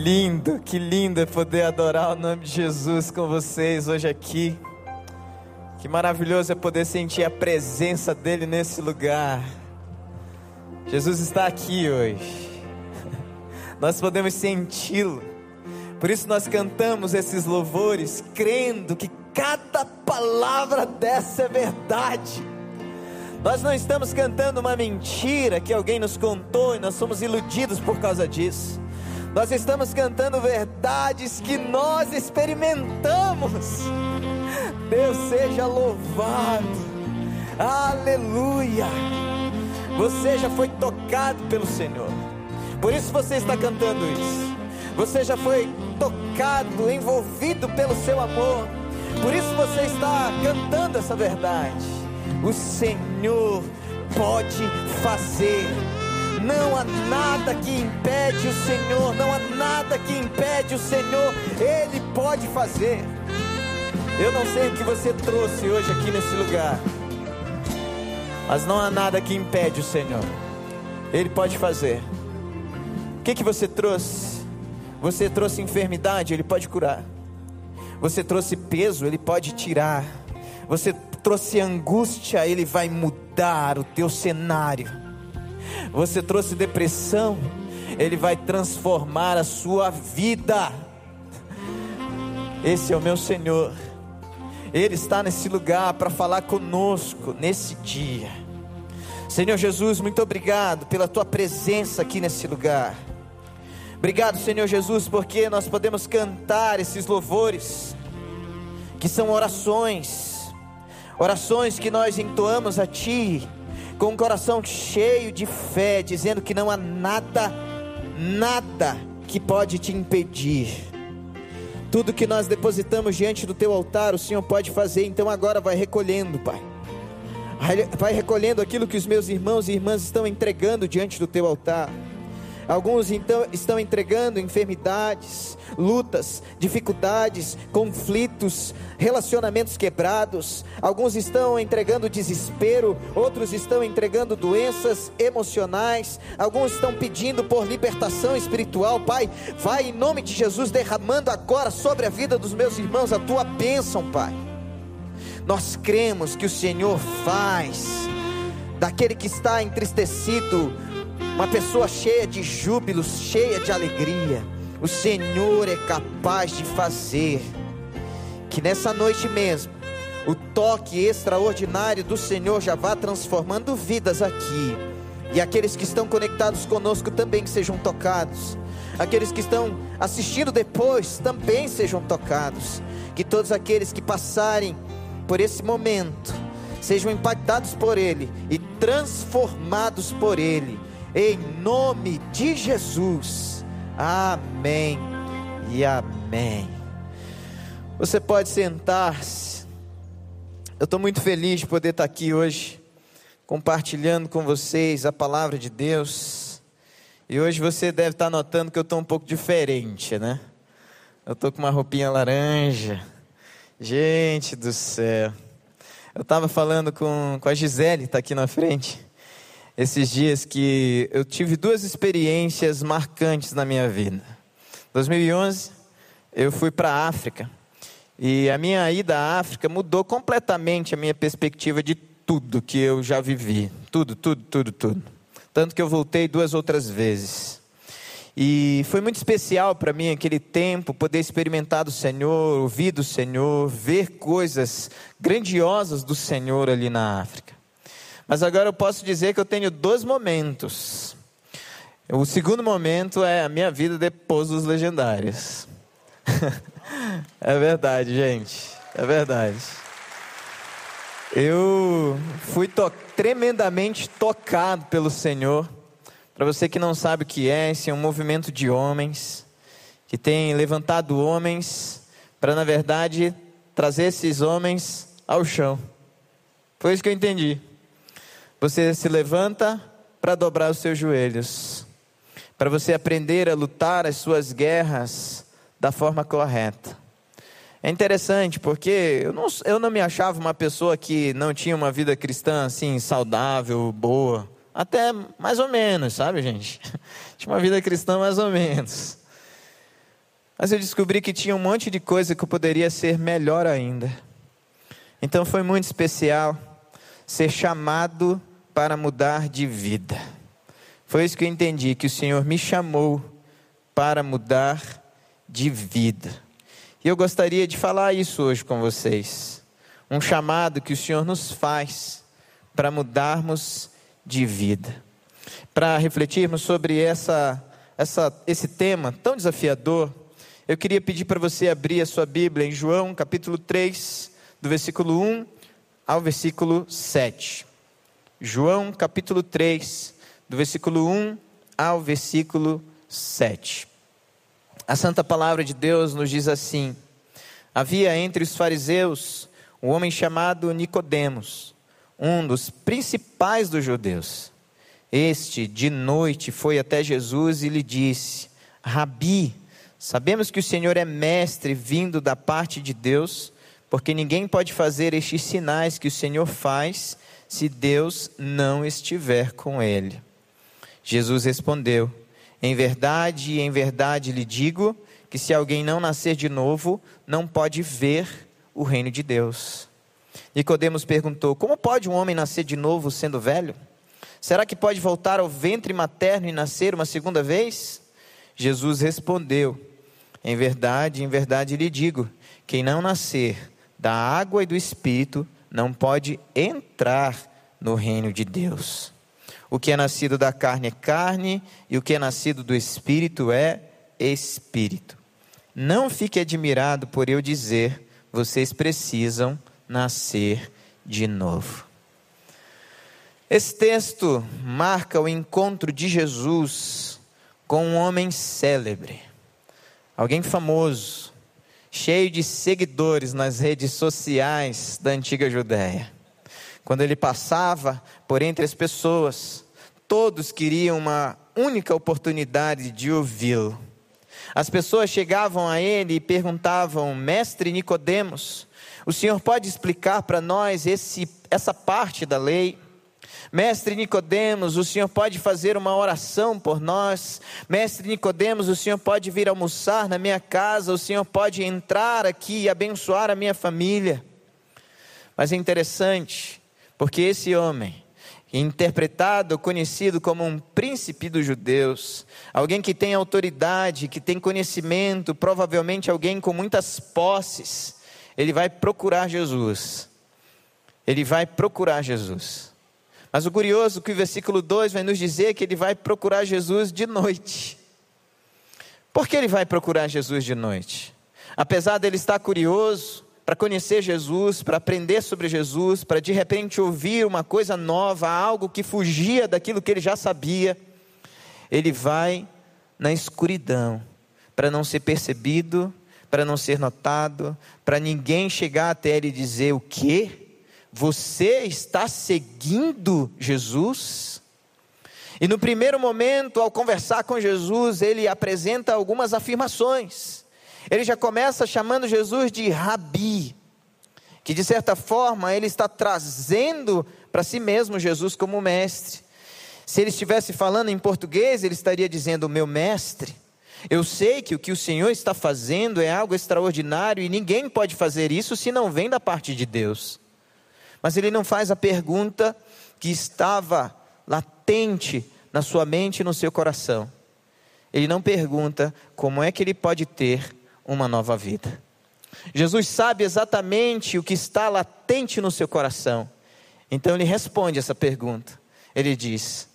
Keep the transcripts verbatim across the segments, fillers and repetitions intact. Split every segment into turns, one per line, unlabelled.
lindo, que lindo é poder adorar o nome de Jesus com vocês hoje aqui. Que maravilhoso é poder sentir a presença dele nesse lugar. Jesus está aqui hoje. Nós podemos senti-lo. Por isso nós cantamos esses louvores, crendo que cada palavra dessa é verdade. Nós não estamos cantando uma mentira que alguém nos contou e nós somos iludidos por causa disso. Nós estamos cantando verdades que nós experimentamos. Deus seja louvado. Aleluia. Você já foi tocado pelo Senhor. Por isso você está cantando isso. Você já foi tocado, envolvido pelo seu amor. Por isso você está cantando essa verdade. O Senhor pode fazer. Não há nada que impede o Senhor. Não há nada que impede o Senhor. Ele pode fazer. Eu não sei o que você trouxe hoje aqui nesse lugar, mas não há nada que impede o Senhor. Ele pode fazer. O que que você trouxe? Você trouxe enfermidade, Ele pode curar. Você trouxe peso, Ele pode tirar. Você trouxe angústia, Ele vai mudar o teu cenário. Você trouxe depressão, Ele vai transformar a sua vida. Esse é o meu Senhor. Ele está nesse lugar para falar conosco nesse dia. Senhor Jesus, muito obrigado pela tua presença aqui nesse lugar. Obrigado, Senhor Jesus, porque nós podemos cantar esses louvores, que são orações, orações que nós entoamos a Ti, com um coração cheio de fé, dizendo que não há nada, nada que pode te impedir. Tudo que nós depositamos diante do Teu altar, o Senhor pode fazer. Então agora vai recolhendo, Pai. Vai recolhendo aquilo que os meus irmãos e irmãs estão entregando diante do Teu altar. Alguns então estão entregando enfermidades, lutas, dificuldades, conflitos, relacionamentos quebrados. Alguns estão entregando desespero, outros estão entregando doenças emocionais. Alguns estão pedindo por libertação espiritual. Pai, vai em nome de Jesus derramando agora sobre a vida dos meus irmãos a Tua bênção, Pai. Nós cremos que o Senhor faz daquele que está entristecido uma pessoa cheia de júbilo, cheia de alegria. O Senhor é capaz de fazer que nessa noite mesmo o toque extraordinário do Senhor já vá transformando vidas aqui, e aqueles que estão conectados conosco também sejam tocados. Aqueles que estão assistindo depois também sejam tocados. Que todos aqueles que passarem por esse momento sejam impactados por Ele e transformados por Ele, em nome de Jesus. Amém e amém. Você pode sentar-se. Eu estou muito feliz de poder estar aqui hoje, compartilhando com vocês a palavra de Deus. E hoje você deve estar notando que eu estou um pouco diferente, né? Eu estou com uma roupinha laranja. Gente do céu. Eu estava falando com, com a Gisele, está aqui na frente, esses dias, que eu tive duas experiências marcantes na minha vida. Em dois mil e onze, eu fui para a África. E a minha ida à África mudou completamente a minha perspectiva de tudo que eu já vivi. Tudo, tudo, tudo, tudo. Tanto que eu voltei duas outras vezes. E foi muito especial para mim aquele tempo, poder experimentar do Senhor, ouvir do Senhor, ver coisas grandiosas do Senhor ali na África. Mas agora eu posso dizer que eu tenho dois momentos. O segundo momento é a minha vida depois dos legendários. É verdade, gente. É verdade. Eu fui to- tremendamente tocado pelo Senhor. Para você que não sabe o que é, esse é um movimento de homens que tem levantado homens para, na verdade, trazer esses homens ao chão. Foi isso que eu entendi. Você se levanta para dobrar os seus joelhos, para você aprender a lutar as suas guerras da forma correta. É interessante porque eu não, eu não me achava uma pessoa que não tinha uma vida cristã assim, saudável, boa. Até mais ou menos, sabe, gente? Tinha uma vida cristã mais ou menos. Mas eu descobri que tinha um monte de coisa que eu poderia ser melhor ainda. Então foi muito especial ser chamado para mudar de vida. Foi isso que eu entendi, que o Senhor me chamou para mudar de vida. E eu gostaria de falar isso hoje com vocês. Um chamado que o Senhor nos faz para mudarmos de vida. Para refletirmos sobre essa, essa, esse tema tão desafiador, eu queria pedir para você abrir a sua Bíblia em João capítulo três, do versículo um ao versículo sete. João capítulo três, do versículo um ao versículo sete. A santa palavra de Deus nos diz assim: havia entre os fariseus um homem chamado Nicodemos, um dos principais dos judeus. Este de noite foi até Jesus e lhe disse: Rabi, sabemos que o Senhor é mestre vindo da parte de Deus, porque ninguém pode fazer estes sinais que o Senhor faz se Deus não estiver com ele. Jesus respondeu: em verdade, em verdade lhe digo que se alguém não nascer de novo, não pode ver o reino de Deus. Nicodemos perguntou: como pode um homem nascer de novo sendo velho? Será que pode voltar ao ventre materno e nascer uma segunda vez? Jesus respondeu: em verdade, em verdade lhe digo, quem não nascer da água e do Espírito não pode entrar no reino de Deus. O que é nascido da carne é carne, e o que é nascido do Espírito é Espírito. Não fique admirado por eu dizer, vocês precisam nascer de novo. Esse texto marca o encontro de Jesus com um homem célebre, alguém famoso, cheio de seguidores nas redes sociais da antiga Judéia. Quando ele passava por entre as pessoas, todos queriam uma única oportunidade de ouvi-lo. As pessoas chegavam a ele e perguntavam: mestre Nicodemos, o senhor pode explicar para nós esse, essa parte da lei? Mestre Nicodemos, o senhor pode fazer uma oração por nós? Mestre Nicodemos, o senhor pode vir almoçar na minha casa? O senhor pode entrar aqui e abençoar a minha família? Mas é interessante, porque esse homem, interpretado, conhecido como um príncipe dos judeus, alguém que tem autoridade, que tem conhecimento, provavelmente alguém com muitas posses, ele vai procurar Jesus. Ele vai procurar Jesus. Mas o curioso é que o versículo dois vai nos dizer que ele vai procurar Jesus de noite. Por que ele vai procurar Jesus de noite? Apesar dele estar curioso para conhecer Jesus, para aprender sobre Jesus, para de repente ouvir uma coisa nova, algo que fugia daquilo que ele já sabia, ele vai na escuridão, para não ser percebido, para não ser notado, para ninguém chegar até ele e dizer: o quê? Você está seguindo Jesus? E no primeiro momento, ao conversar com Jesus, ele apresenta algumas afirmações. Ele já começa chamando Jesus de Rabi, que de certa forma ele está trazendo para si mesmo Jesus como mestre. Se ele estivesse falando em português, ele estaria dizendo: meu mestre, eu sei que o que o Senhor está fazendo é algo extraordinário e ninguém pode fazer isso se não vem da parte de Deus. Mas ele não faz a pergunta que estava latente na sua mente e no seu coração. Ele não pergunta como é que ele pode ter uma nova vida. Jesus sabe exatamente o que está latente no seu coração. Então ele responde essa pergunta. Ele diz: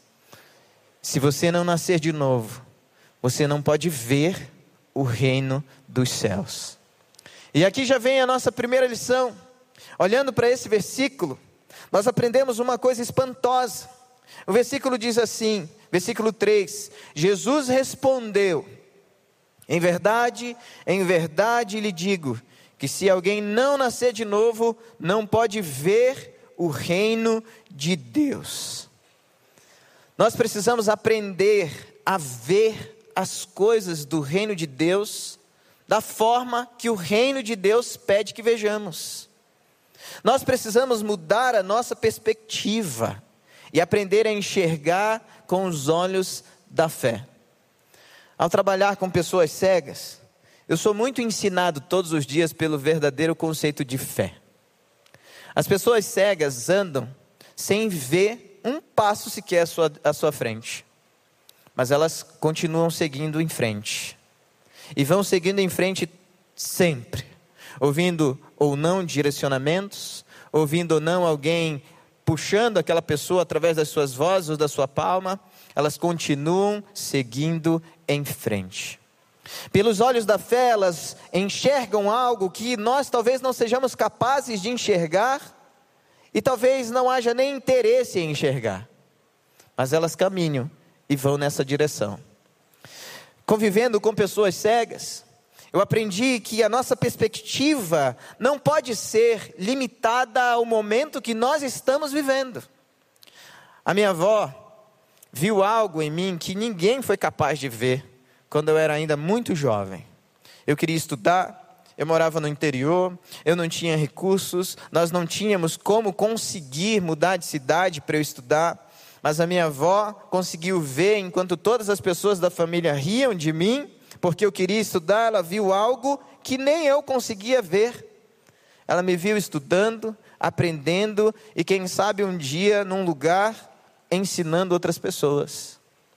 se você não nascer de novo, você não pode ver o reino dos céus. E aqui já vem a nossa primeira lição. Olhando para esse versículo, nós aprendemos uma coisa espantosa. O versículo diz assim, versículo três: Jesus respondeu: em verdade, em verdade lhe digo, que se alguém não nascer de novo, não pode ver o reino de Deus. Nós precisamos aprender a ver as coisas do reino de Deus da forma que o reino de Deus pede que vejamos. Nós precisamos mudar a nossa perspectiva e aprender a enxergar com os olhos da fé. Ao trabalhar com pessoas cegas, Eu sou muito ensinado todos os dias pelo verdadeiro conceito de fé. As pessoas cegas andam sem ver um passo sequer à sua, à sua frente. Mas elas continuam seguindo em frente. E vão seguindo em frente sempre. Ouvindo ou não direcionamentos, ouvindo ou não alguém puxando aquela pessoa através das suas vozes ou da sua palma, elas continuam seguindo em frente. Pelos olhos da fé, elas enxergam algo que nós talvez não sejamos capazes de enxergar, e talvez não haja nem interesse em enxergar, mas elas caminham e vão nessa direção. Convivendo com pessoas cegas, eu aprendi que a nossa perspectiva não pode ser limitada ao momento que nós estamos vivendo. A minha avó viu algo em mim que ninguém foi capaz de ver quando eu era ainda muito jovem. Eu queria estudar, eu morava no interior, eu não tinha recursos, nós não tínhamos como conseguir mudar de cidade para eu estudar, mas a minha avó conseguiu ver, enquanto todas as pessoas da família riam de mim, porque eu queria estudar, ela viu algo que nem eu conseguia ver. Ela me viu estudando, aprendendo, e quem sabe um dia num lugar ensinando outras pessoas.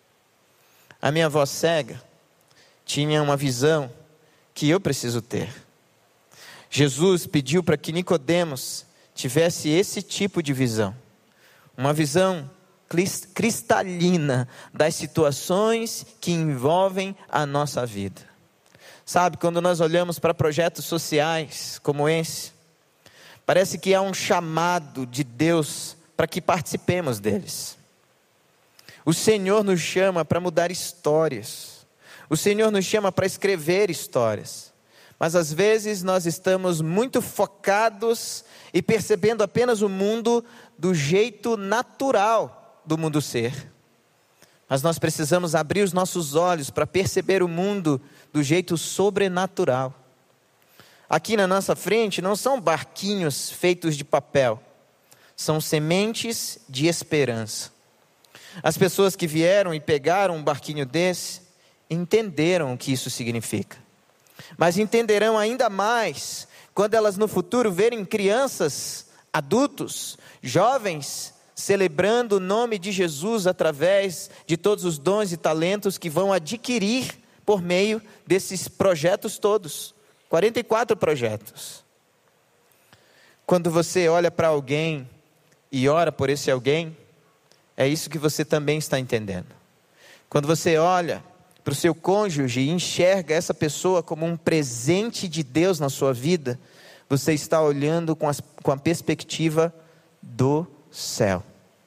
A minha avó cega tinha uma visão que eu preciso ter. Jesus pediu para que Nicodemos tivesse esse tipo de visão. Uma visão cristalina das situações que envolvem a nossa vida. Sabe, quando nós olhamos para projetos sociais como esse, parece que há um chamado de Deus para que participemos deles. O Senhor nos chama para mudar histórias. O Senhor nos chama para escrever histórias. Mas às vezes nós estamos muito focados e percebendo apenas o mundo do jeito natural do mundo ser. Mas nós precisamos abrir os nossos olhos para perceber o mundo do jeito sobrenatural. Aqui na nossa frente não são barquinhos feitos de papel, são sementes de esperança. As pessoas que vieram e pegaram um barquinho desse entenderam o que isso significa, mas entenderão ainda mais quando elas no futuro verem crianças, adultos, jovens celebrando o nome de Jesus através de todos os dons e talentos que vão adquirir por meio desses projetos todos. quarenta e quatro projetos. Quando você olha para alguém e ora por esse alguém, é isso que você também está entendendo. Quando você olha para o seu cônjuge e enxerga essa pessoa como um presente de Deus na sua vida, você está olhando com, as, com a perspectiva do céu.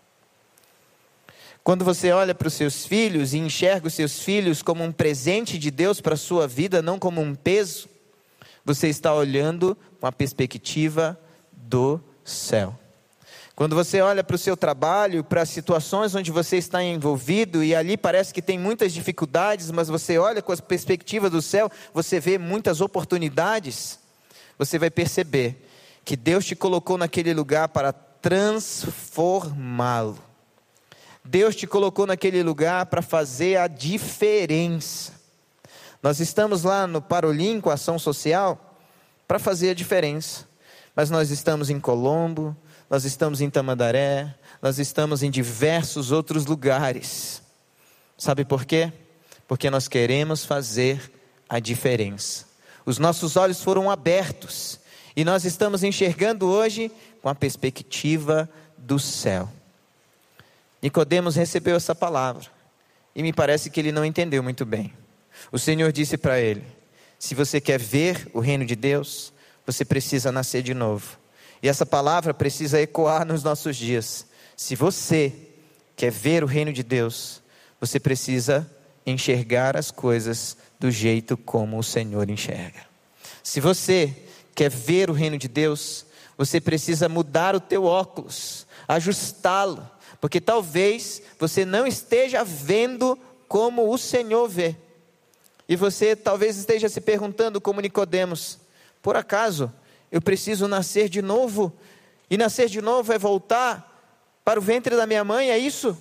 Quando você olha para os seus filhos e enxerga os seus filhos como um presente de Deus para a sua vida, não como um peso, você está olhando com a perspectiva do céu. Quando você olha para o seu trabalho, para as situações onde você está envolvido, e ali parece que tem muitas dificuldades, mas você olha com a perspectiva do céu, você vê muitas oportunidades, você vai perceber que Deus te colocou naquele lugar para transformá-lo. Deus te colocou naquele lugar para fazer a diferença. Nós estamos lá no Parolim com a ação social para fazer a diferença, mas nós estamos em Colombo, nós estamos em Tamandaré, nós estamos em diversos outros lugares. Sabe por quê? Porque nós queremos fazer a diferença. Os nossos olhos foram abertos e nós estamos enxergando hoje com a perspectiva do céu. Nicodemos recebeu essa palavra e me parece que ele não entendeu muito bem. O Senhor disse para ele: se você quer ver o reino de Deus, você precisa nascer de novo. E essa palavra precisa ecoar nos nossos dias. Se você quer ver o reino de Deus, você precisa enxergar as coisas do jeito como o Senhor enxerga. Se você quer ver o reino de Deus, você precisa mudar o teu óculos, ajustá-lo, porque talvez você não esteja vendo como o Senhor vê. E você talvez esteja se perguntando como Nicodemos: por acaso eu preciso nascer de novo? E nascer de novo é voltar para o ventre da minha mãe, é isso?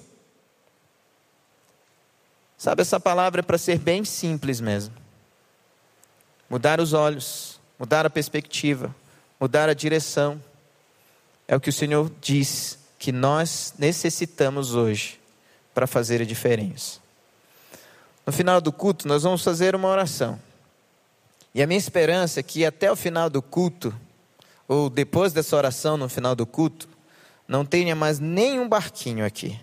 Sabe, essa palavra é para ser bem simples mesmo. Mudar os olhos, mudar a perspectiva, mudar a direção, é o que o Senhor diz que nós necessitamos hoje para fazer a diferença. No final do culto, nós vamos fazer uma oração. E a minha esperança é que até o final do culto, ou depois dessa oração no final do culto, não tenha mais nenhum barquinho aqui.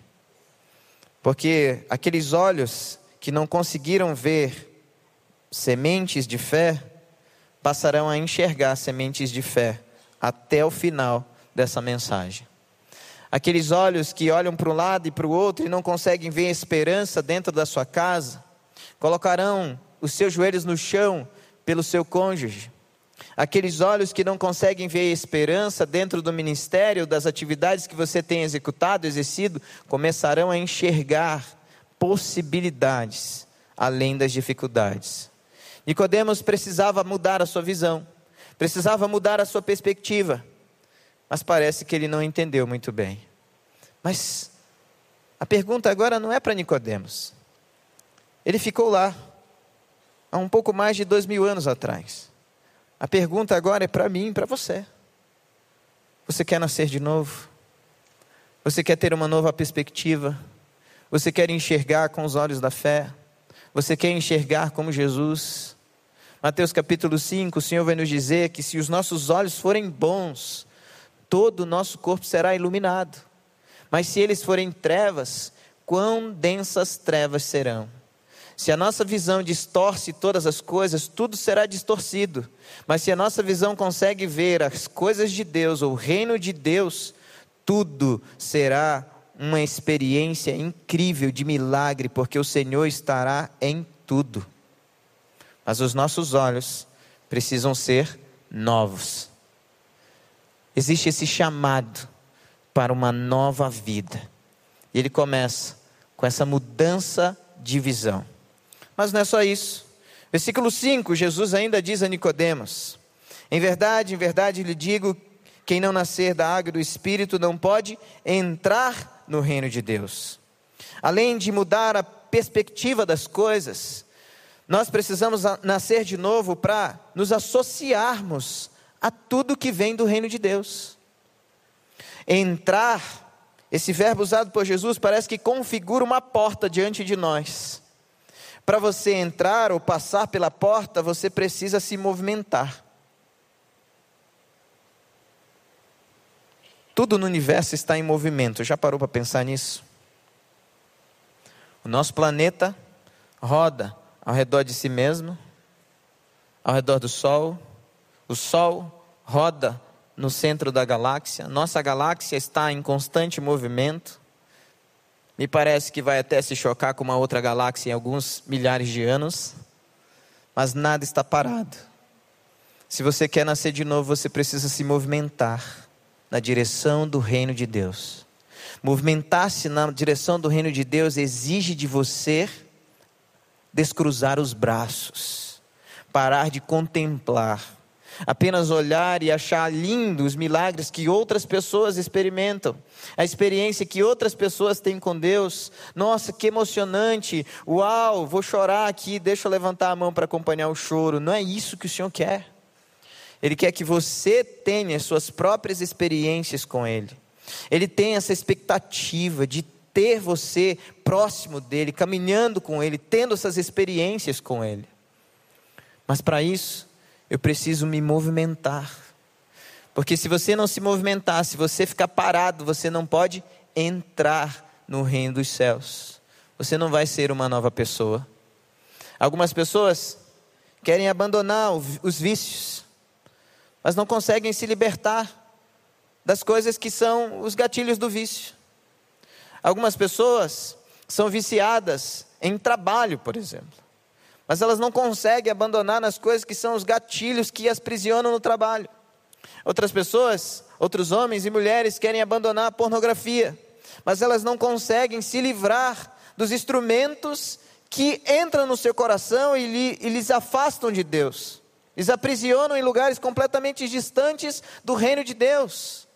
Porque aqueles olhos que não conseguiram ver sementes de fé, passarão a enxergar sementes de fé até o final dessa mensagem. Aqueles olhos que olham para um lado e para o outro e não conseguem ver esperança dentro da sua casa, colocarão os seus joelhos no chão pelo seu cônjuge. Aqueles olhos que não conseguem ver esperança dentro do ministério, das atividades que você tem executado, exercido, começarão a enxergar possibilidades além das dificuldades. Nicodemos precisava mudar a sua visão, precisava mudar a sua perspectiva, mas parece que ele não entendeu muito bem. Mas a pergunta agora não é para Nicodemos. Ele ficou lá há um pouco mais de dois mil anos atrás. A pergunta agora é para mim e para você. Você quer nascer de novo? Você quer ter uma nova perspectiva? Você quer enxergar com os olhos da fé? Você quer enxergar como Jesus? Mateus capítulo cinco, o Senhor vai nos dizer que se os nossos olhos forem bons, todo o nosso corpo será iluminado. Mas se eles forem trevas, quão densas trevas serão. Se a nossa visão distorce todas as coisas, tudo será distorcido. Mas se a nossa visão consegue ver as coisas de Deus, ou o reino de Deus, tudo será uma experiência incrível de milagre, porque o Senhor estará em tudo. Mas os nossos olhos precisam ser novos. Existe esse chamado para uma nova vida. E ele começa com essa mudança de visão. Mas não é só isso. Versículo cinco, Jesus ainda diz a Nicodemos: em verdade, em verdade lhe digo, quem não nascer da água e do Espírito não pode entrar no reino de Deus. Além de mudar a perspectiva das coisas, nós precisamos nascer de novo para nos associarmos a tudo que vem do reino de Deus. Entrar, esse verbo usado por Jesus parece que configura uma porta diante de nós. Para você entrar ou passar pela porta, você precisa se movimentar. Tudo no universo está em movimento. Já parou para pensar nisso? O nosso planeta roda ao redor de si mesmo, ao redor do Sol. O Sol roda no centro da galáxia. Nossa galáxia está em constante movimento. Me parece que vai até se chocar com uma outra galáxia em alguns milhares de anos. Mas nada está parado. Se você quer nascer de novo, você precisa se movimentar na direção do reino de Deus. Movimentar-se na direção do reino de Deus exige de você descruzar os braços, parar de contemplar, apenas olhar e achar lindo os milagres que outras pessoas experimentam, a experiência que outras pessoas têm com Deus. Nossa, que emocionante, uau, vou chorar aqui, deixa eu levantar a mão para acompanhar o choro. Não é isso que o Senhor quer. Ele quer que você tenha suas próprias experiências com Ele. Ele tem essa expectativa de ter você próximo dEle, caminhando com Ele, tendo essas experiências com Ele. Mas para isso, eu preciso me movimentar. Porque se você não se movimentar, se você ficar parado, você não pode entrar no reino dos céus. Você não vai ser uma nova pessoa. Algumas pessoas querem abandonar os vícios, mas não conseguem se libertar das coisas que são os gatilhos do vício. Algumas pessoas são viciadas em trabalho, por exemplo, mas elas não conseguem abandonar nas coisas que são os gatilhos que as aprisionam no trabalho. Outras pessoas, outros homens e mulheres querem abandonar a pornografia, mas elas não conseguem se livrar dos instrumentos que entram no seu coração e, lhe, e lhes afastam de Deus. Eles aprisionam em lugares completamente distantes do reino de Deus.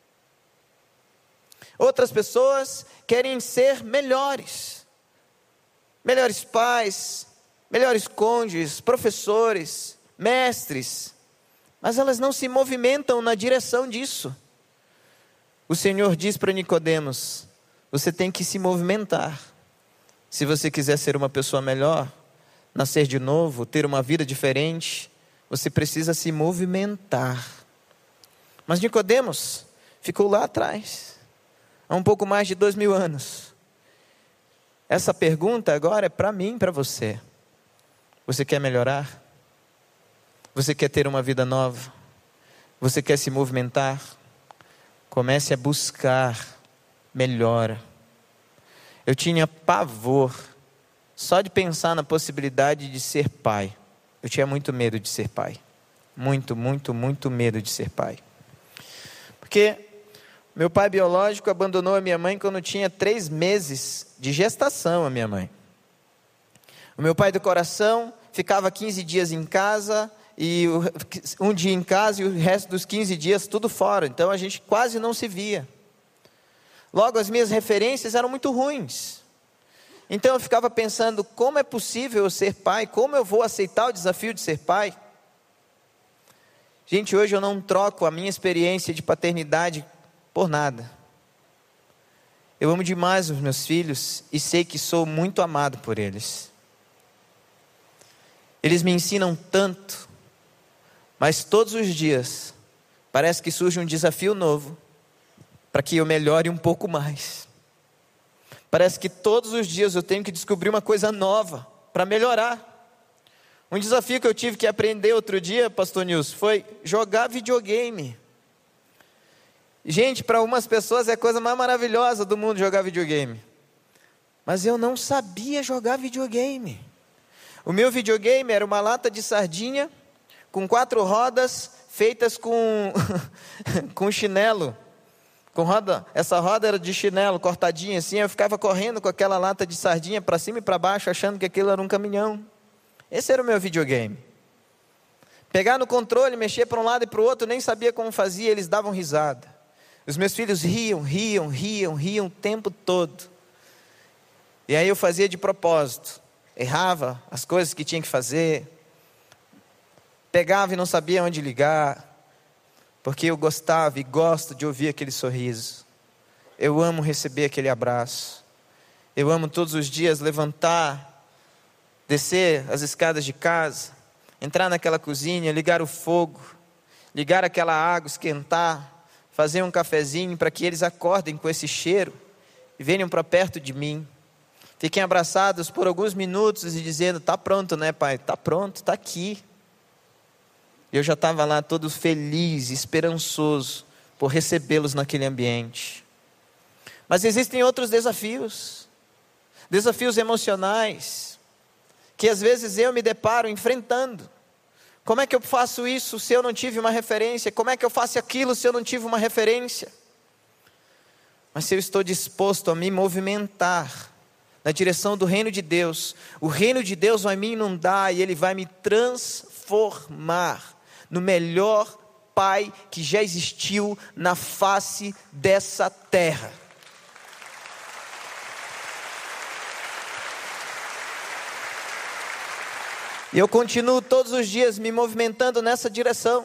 Outras pessoas querem ser melhores. Melhores pais, melhores cônjuges, professores, mestres, mas elas não se movimentam na direção disso. O Senhor diz para Nicodemos: você tem que se movimentar. Se você quiser ser uma pessoa melhor, nascer de novo, ter uma vida diferente, você precisa se movimentar. Mas Nicodemos ficou lá atrás, há um pouco mais de dois mil anos. Essa pergunta agora é para mim e para você. Você quer melhorar? Você quer ter uma vida nova? Você quer se movimentar? Comece a buscar melhora. Eu tinha pavor só de pensar na possibilidade de ser pai. Eu tinha muito medo de ser pai. Muito, muito, muito medo de ser pai. Porque meu pai biológico abandonou a minha mãe quando tinha três meses de gestação, a minha mãe. O meu pai do coração ficava quinze dias em casa, e um dia em casa e o resto dos quinze dias tudo fora. Então a gente quase não se via. Logo, as minhas referências eram muito ruins. Então eu ficava pensando: como é possível eu ser pai? Como eu vou aceitar o desafio de ser pai? Gente, hoje eu não troco a minha experiência de paternidade por nada. Eu amo demais os meus filhos e sei que sou muito amado por eles. Eles me ensinam tanto, mas todos os dias parece que surge um desafio novo para que eu melhore um pouco mais. Parece que todos os dias eu tenho que descobrir uma coisa nova para melhorar. Um desafio que eu tive que aprender outro dia, pastor Nilson, foi jogar videogame. Gente, para algumas pessoas é a coisa mais maravilhosa do mundo jogar videogame. Mas eu não sabia jogar videogame. O meu videogame era uma lata de sardinha com quatro rodas feitas com, com chinelo. Com roda, essa roda era de chinelo, cortadinha assim. Eu ficava correndo com aquela lata de sardinha para cima e para baixo, achando que aquilo era um caminhão. Esse era o meu videogame. Pegar no controle, mexer para um lado e para o outro, nem sabia como fazia, eles davam risada. Os meus filhos riam, riam, riam, riam o tempo todo. E aí eu fazia de propósito. Errava as coisas que tinha que fazer. Pegava e não sabia onde ligar. Porque eu gostava e gosto de ouvir aquele sorriso. Eu amo receber aquele abraço. Eu amo todos os dias levantar, descer as escadas de casa, entrar naquela cozinha, ligar o fogo, ligar aquela água, esquentar, fazer um cafezinho para que eles acordem com esse cheiro e venham para perto de mim. Fiquem abraçados por alguns minutos e dizendo: está pronto, né, pai? Está pronto, está aqui. Eu já estava lá todo feliz, esperançoso por recebê-los naquele ambiente. Mas existem outros desafios, desafios emocionais, que às vezes eu me deparo enfrentando. Como é que eu faço isso se eu não tive uma referência? Como é que eu faço aquilo se eu não tive uma referência? Mas se eu estou disposto a me movimentar na direção do reino de Deus, o reino de Deus vai me inundar e Ele vai me transformar no melhor pai que já existiu na face dessa terra. E eu continuo todos os dias me movimentando nessa direção.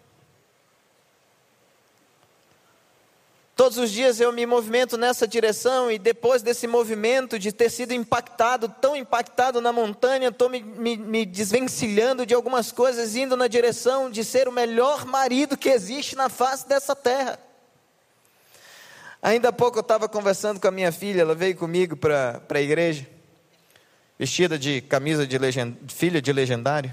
Todos os dias eu me movimento nessa direção, e depois desse movimento, de ter sido impactado, tão impactado na montanha, estou me, me, me desvencilhando de algumas coisas, indo na direção de ser o melhor marido que existe na face dessa terra. Ainda há pouco eu estava conversando com a minha filha, ela veio comigo para a igreja, vestida de camisa de legend... filha de legendário.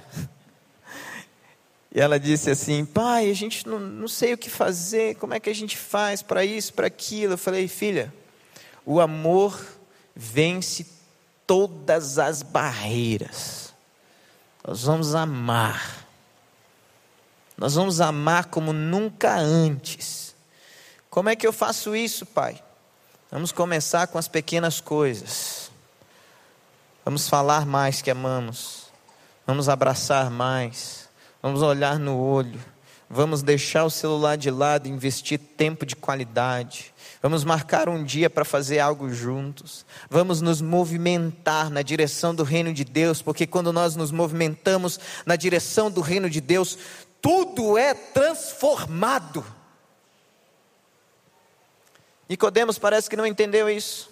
E ela disse assim: pai, a gente não, não sei o que fazer, como é que a gente faz para isso, para aquilo? Eu falei: filha, o amor vence todas as barreiras. Nós vamos amar. Nós vamos amar como nunca antes. Como é que eu faço isso, pai? Vamos começar com as pequenas coisas. Vamos falar mais que amamos. Vamos abraçar mais. Vamos olhar no olho. Vamos deixar o celular de lado e investir tempo de qualidade. Vamos marcar um dia para fazer algo juntos. Vamos nos movimentar na direção do reino de Deus, porque quando nós nos movimentamos na direção do reino de Deus, tudo é transformado. Nicodemos parece que não entendeu isso.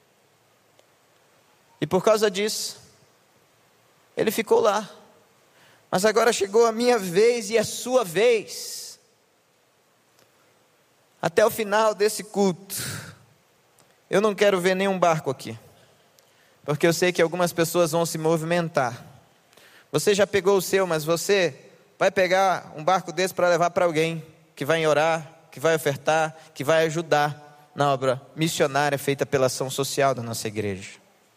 E por causa disso, ele ficou lá. Mas agora chegou a minha vez e a sua vez. Até o final desse culto, eu não quero ver nenhum barco aqui, porque eu sei que algumas pessoas vão se movimentar. Você já pegou o seu, mas você vai pegar um barco desse para levar para alguém que vai orar, que vai ofertar, que vai ajudar na obra missionária feita pela ação social da nossa igreja.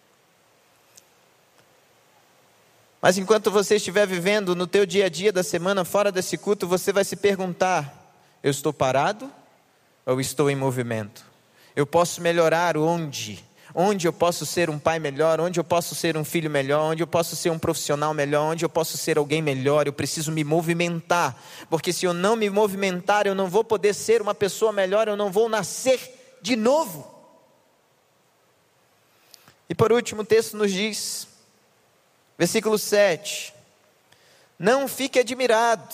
Mas enquanto você estiver vivendo no teu dia a dia da semana fora desse culto, você vai se perguntar: eu estou parado ou estou em movimento? Eu posso melhorar onde? Onde eu posso ser um pai melhor? Onde eu posso ser um filho melhor? Onde eu posso ser um profissional melhor? Onde eu posso ser alguém melhor? Eu preciso me movimentar, porque se eu não me movimentar, eu não vou poder ser uma pessoa melhor, eu não vou nascer de novo. E por último, o texto nos diz, versículo sete: não fique admirado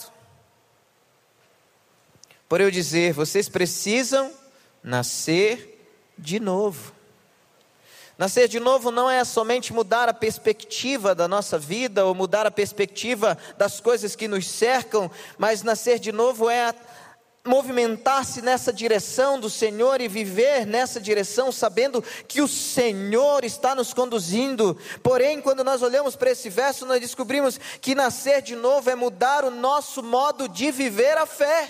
por eu dizer, vocês precisam nascer de novo. Nascer de novo não é somente mudar a perspectiva da nossa vida, ou mudar a perspectiva das coisas que nos cercam, mas nascer de novo é movimentar-se nessa direção do Senhor e viver nessa direção, sabendo que o Senhor está nos conduzindo. Porém, quando nós olhamos para esse verso, nós descobrimos que nascer de novo é mudar o nosso modo de viver a fé.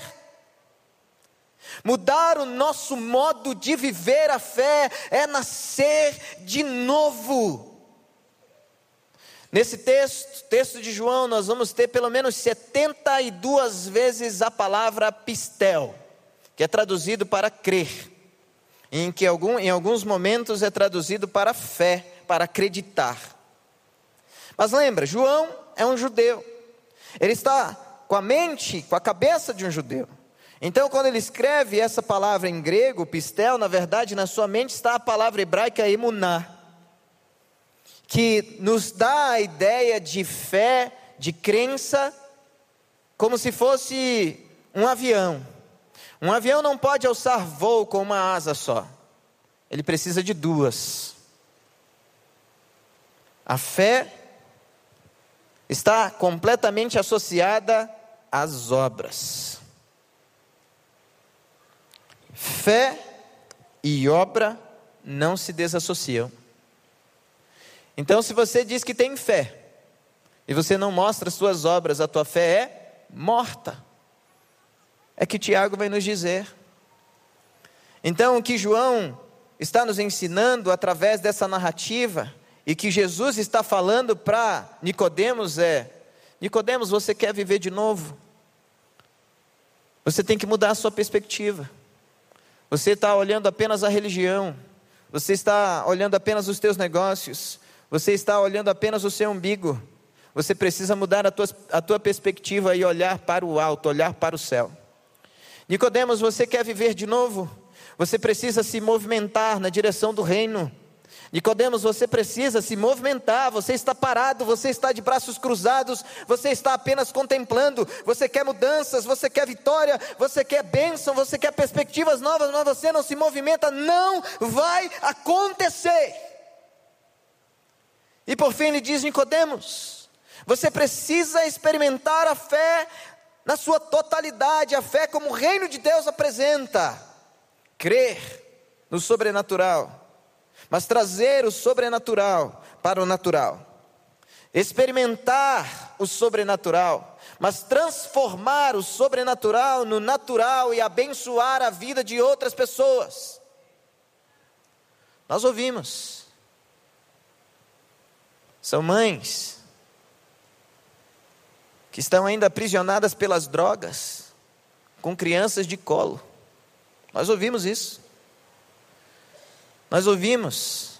Mudar o nosso modo de viver a fé é nascer de novo. Nesse texto, texto de João, nós vamos ter pelo menos setenta e duas vezes a palavra pistel, que é traduzido para crer, em que algum, em alguns momentos é traduzido para fé, para acreditar. Mas lembra, João é um judeu, ele está com a mente, com a cabeça de um judeu. Então, quando ele escreve essa palavra em grego, pistel, na verdade, na sua mente está a palavra hebraica emuná, que nos dá a ideia de fé, de crença, como se fosse um avião. Um avião não pode alçar voo com uma asa só, ele precisa de duas. A fé está completamente associada às obras. Fé e obra não se desassociam. Então, se você diz que tem fé e você não mostra as suas obras, a tua fé é morta. É que Tiago vai nos dizer. Então, o que João está nos ensinando através dessa narrativa e que Jesus está falando para Nicodemos é: Nicodemos, você quer viver de novo? Você tem que mudar a sua perspectiva. Você está olhando apenas a religião, você está olhando apenas os teus negócios, você está olhando apenas o seu umbigo. Você precisa mudar a tua, a tua perspectiva e olhar para o alto, olhar para o céu. Nicodemos, você quer viver de novo? Você precisa se movimentar na direção do reino. Nicodemos, você precisa se movimentar. Você está parado, você está de braços cruzados, você está apenas contemplando. Você quer mudanças, você quer vitória, você quer bênção, você quer perspectivas novas, mas você não se movimenta. Não vai acontecer. E por fim ele diz: Nicodemos, você precisa experimentar a fé na sua totalidade, a fé como o reino de Deus apresenta. Crer no sobrenatural, mas trazer o sobrenatural para o natural. Experimentar o sobrenatural, mas transformar o sobrenatural no natural e abençoar a vida de outras pessoas. Nós ouvimos. São mães que estão ainda aprisionadas pelas drogas, com crianças de colo. Nós ouvimos isso. Nós ouvimos.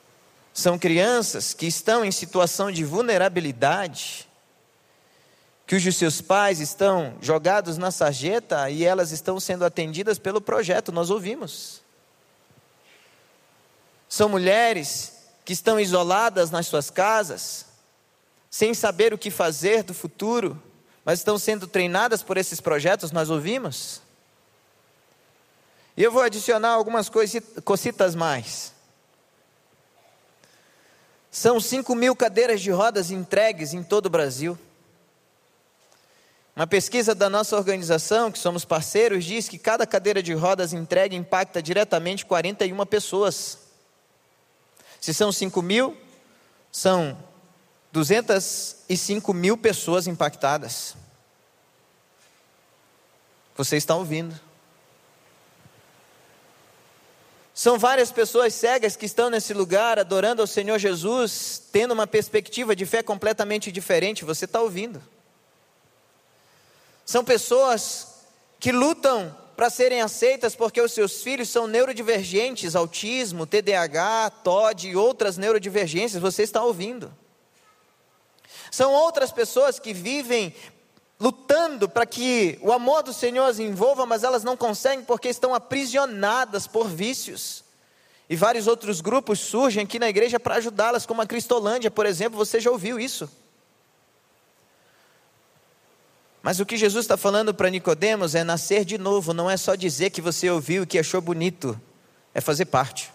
São crianças que estão em situação de vulnerabilidade, que cujos seus pais estão jogados na sarjeta e elas estão sendo atendidas pelo projeto, nós ouvimos. São mulheres que estão isoladas nas suas casas, sem saber o que fazer do futuro, mas estão sendo treinadas por esses projetos, nós ouvimos. E eu vou adicionar algumas cositas mais. São cinco mil cadeiras de rodas entregues em todo o Brasil. Uma pesquisa da nossa organização, que somos parceiros, diz que cada cadeira de rodas entregue impacta diretamente quarenta e uma pessoas. Se são cinco mil, são duzentas e cinco mil pessoas impactadas. Você está ouvindo? São várias pessoas cegas que estão nesse lugar adorando ao Senhor Jesus, tendo uma perspectiva de fé completamente diferente. Você está ouvindo? São pessoas que lutam para serem aceitas porque os seus filhos são neurodivergentes, autismo, T D A H, T O D e outras neurodivergências. Você está ouvindo? São outras pessoas que vivem lutando para que o amor do Senhor as envolva, mas elas não conseguem porque estão aprisionadas por vícios. E vários outros grupos surgem aqui na igreja para ajudá-las, como a Cristolândia, por exemplo. Você já ouviu isso? Mas o que Jesus está falando para Nicodemos é nascer de novo. Não é só dizer que você ouviu e que achou bonito, é fazer parte.